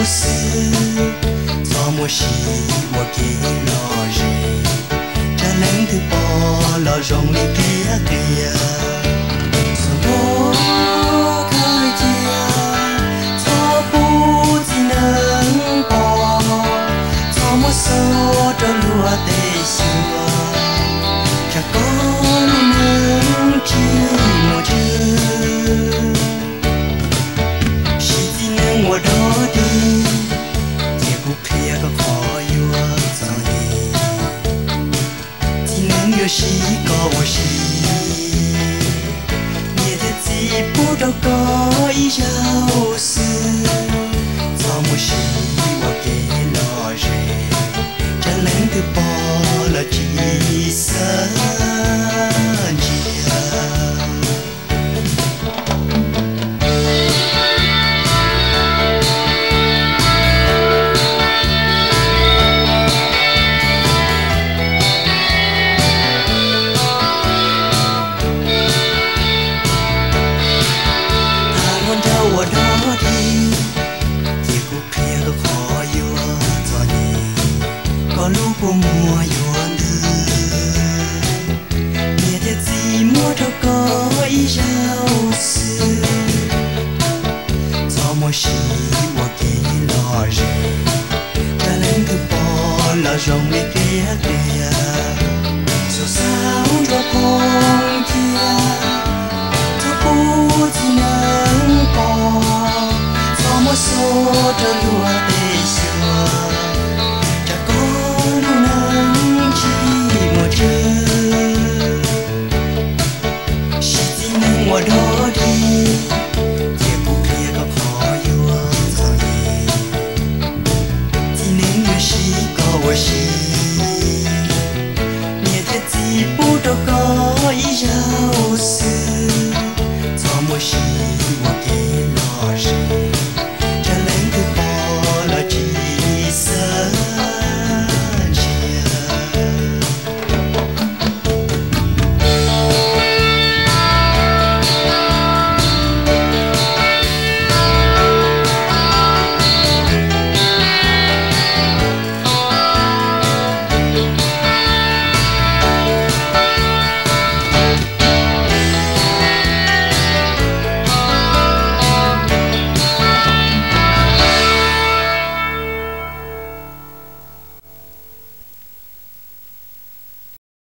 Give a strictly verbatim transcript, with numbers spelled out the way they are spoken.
事，做么事我给老人，这能的包了容易给呀给呀，什么开家，做不只能包，做么说着落得修啊，这个能听我这。我到底也不配个可有造诣，只能有是个我是，也得只不到个一小时，怎么是我给了人，这能得包了几三年。我到底也不配个可有做你，个路不莫远的，也得寂寞着个一小时，怎么是我给了人，这能个包了容易给呀给呀，说少着破。